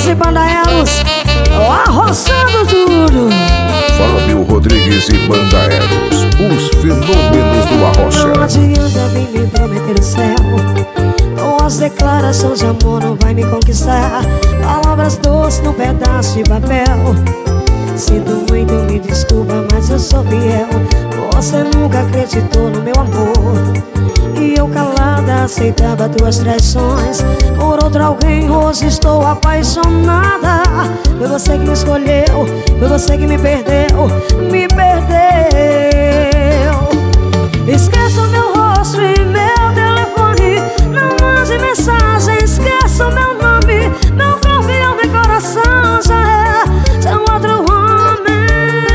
e Banda Eros, arroçando tudo. Fábio Rodrigues e Banda Eros, os fenômenos do arrocha. Não adianta vir me prometer o céu, com as declarações de amor não vai me conquistar. Palavras doces num pedaço de papel. Sinto muito, me desculpa, mas eu sou fiel. Você nunca acreditou no meu amor, e eu calada aceitava tuas traições. Por outro alguém hoje estou apaixonada. Foi você que me escolheu, foi você que me perdeu, me perdeu. Esqueça o meu rosto e meu telefone, não mande mensagem, esqueça o meu nome. Meu corpo e o meu coração já é de um outro homem.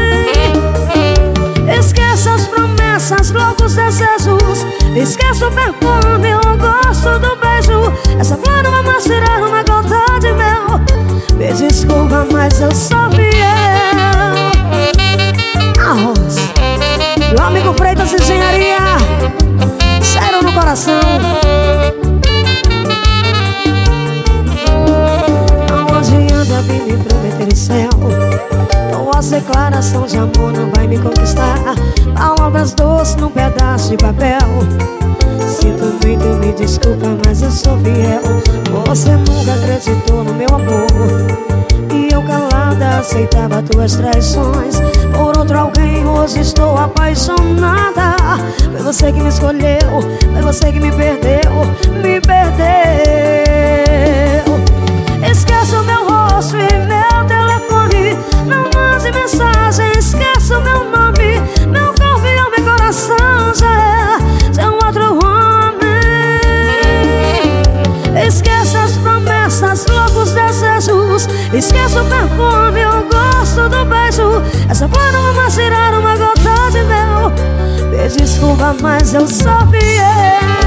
Esqueça as promessas, loucos desejos, esqueça o perfume, o gosto do beijo. Essa flor não vai mais tirar uma gota de mel. Me desculpa, mas eu sou fiel. Arroz. Meu amigo Freitas Engenharia, sério no coração. Não adianta vir me prometer o céu, com as declarações de amor não vai me conquistar. Palavras doces num pedaço de papel. Sinto muito, me desculpa, mas eu sou fiel. Você nunca acreditou no meu amor, e eu calada aceitava tuas traições. Por outro alguém hoje estou apaixonada. Foi você que me escolheu, foi você que me perdeu, me perdeu. Esqueça o meu rosto e meu telefone, não mande mensagem, esqueça o meu nome. Meu corpo e o meu coração já é de um outro homem. Esqueça as promessas, loucos desejos, esqueça o perfume, o gosto do beijo. Essa flor não vai mais tirar uma gota de mel. Me desculpa, mas eu sou fiel.